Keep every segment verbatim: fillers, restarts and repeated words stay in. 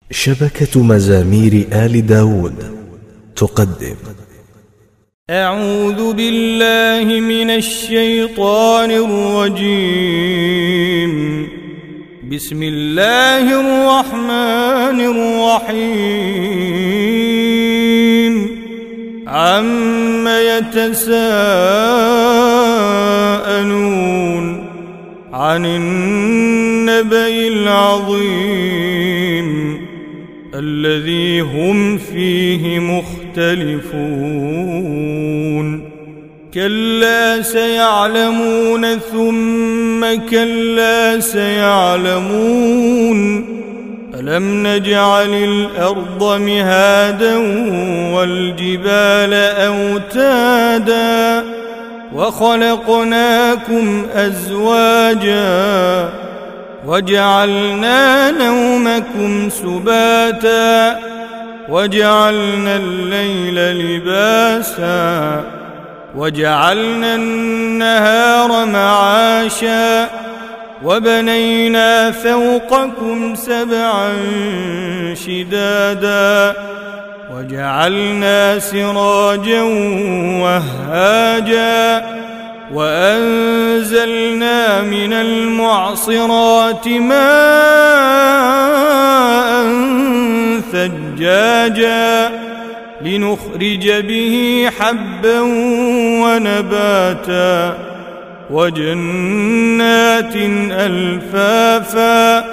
شبكة مزامير آل داود تقدم. أعوذ بالله من الشيطان الرجيم. بسم الله الرحمن الرحيم. عم يتساءلون عن النبأ العظيم الذي هم فيه مختلفون. كلا سيعلمون ثم كلا سيعلمون. ألم نجعل الأرض مهادا والجبال أوتادا وخلقناكم أزواجا وجعلنا نومكم سباتا وجعلنا الليل لباسا وجعلنا النهار معاشا وبنينا فوقكم سبعا شدادا وجعلنا سراجا وهاجا وأنزلنا من المعصرات ماء ثجاجا لنخرج به حبا ونباتا وجنات ألفافا.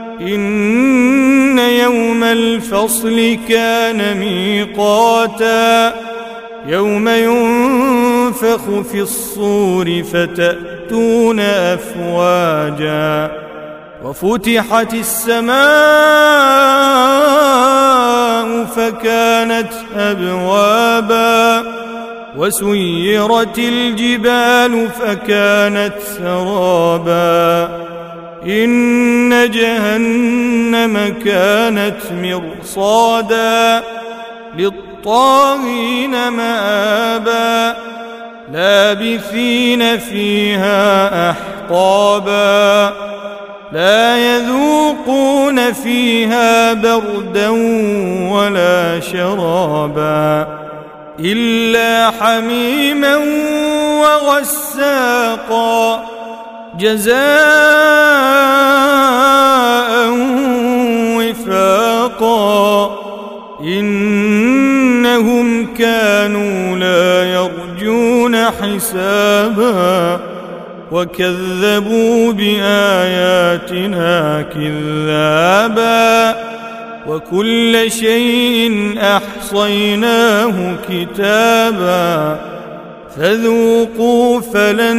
إن يوم الفصل كان ميقاتا يوم ينفخ في الصور فتأتون أفواجا وفتحت السماء فكانت أبوابا وسيرت الجبال فكانت سرابا. إن جهنم كانت مرصادا للطاغين مآبا لابثين فيها أحقابا لا يذوقون فيها بردا ولا شرابا إلا حميما وغساقا جزاء وفاقا. إنهم كانوا لا يرجون حسابا وكذبوا بآياتنا كذابا وكل شيء أحصيناه كتابا فذوقوا فلن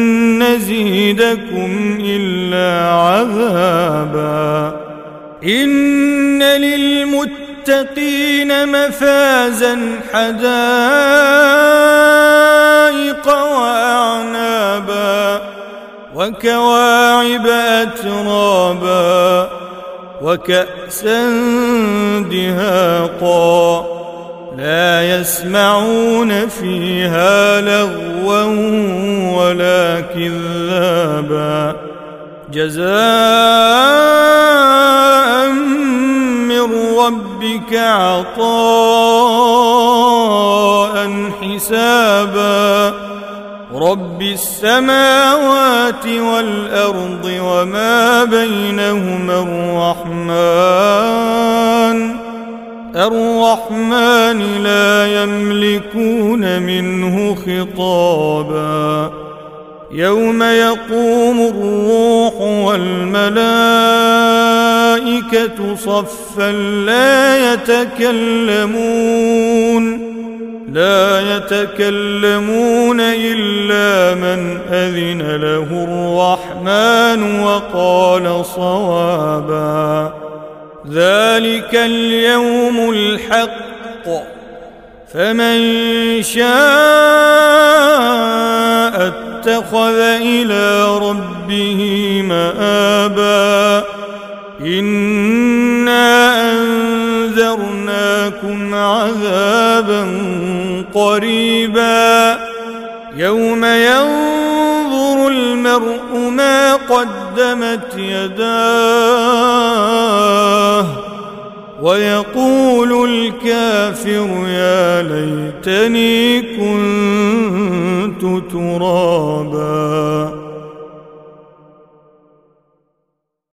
نزيدكم إلا عذابا. إن للمتقين مفازا حدائق وأعنابا وكواعب أترابا وكأسا دهاقا لا يسمعون فيها لغوا ولا كذابا جزاء من ربك عطاء حسابا. رب السماوات والأرض وما بينهما الرحمن الرحمن لا يملكون منه خطابا. يوم يقوم الروح والملائكة صفا لا يتكلمون لا يتكلمون إلا من أذن له الرحمن وقال صوابا. ذلك اليوم الحق فمن شاء اتخذ إلى ربه مآبا. إنا أنذرناكم عذابا قريبا يوم ينظر المرء ما قدمت يداه ويقول الكافر يا ليتني كنت ترابا.